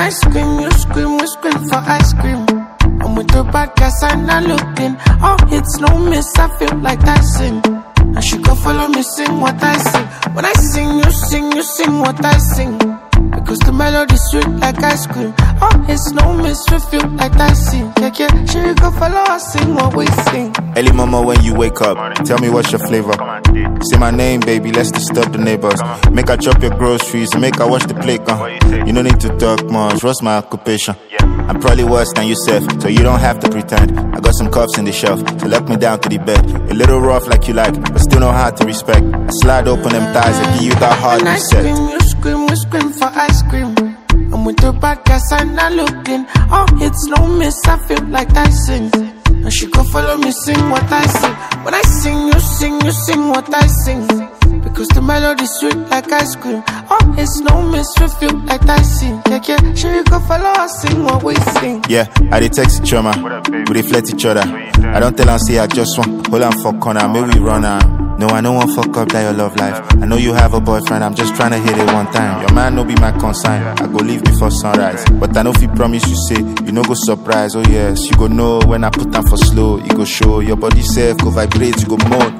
I scream, you scream, we scream for ice cream. I'm with the bad guys and I looked in. Oh, it's no miss, I feel like Tyson. And she go follow me, sing what I sing. When I sing, you sing what I sing. Because the melody sweet like ice cream. Oh, it's no miss, we feel like Tyson. Yeah, yeah, she go follow us, sing what we sing. Early mama when you wake up, tell me what's your flavor. Say my name, baby, let's disturb the neighbors. Make her chop your groceries, make her wash the plate. You don't need to talk much, what's my occupation? I'm probably worse than yourself, so you don't have to pretend. I got some cuffs in the shelf, so lock me down to the bed. A little rough like you like, but still know how to respect. I slide open them thighs and give you that hard reset. And I scream, you scream, we scream for ice cream. I'm with the bad guys and I looked in. Oh, it's no miss, I feel like Tyson. And she go follow me, sing what I sing. When I sing, you sing what I sing. Because the melody sweet like ice cream. Oh, it's no miss, we feel like Tyson. Yeah, yeah, she go follow us, sing what we sing. Yeah, I dey text each other, we dey flirt each other. I don't tell her, say I just want, hold on for corner, maybe we run her. No, I don't want fuck up that your love life. I know you have a boyfriend, I'm just trying to hit it one time. Your man no be my concern, I go leave before sunrise. But I know if you promise you say, you no go surprise. Oh yes, you go know when I put down for slow. You go show, your body self go vibrate, you go moan.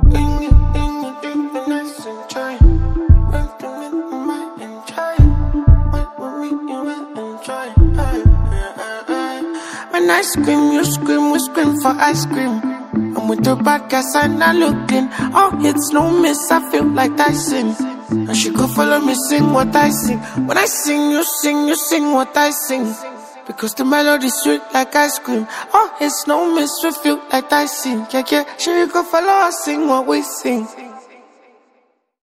When I scream, you scream, we scream for ice cream. I'm with the bad guys and I looked in. Oh, it's no miss, I feel like Tyson. And she go follow me, sing what I sing. When I sing, you sing what I sing. Because the melody sweet like ice cream. Oh, it's no miss, we feel like Tyson. Yeah, yeah, she go follow us, sing what we sing.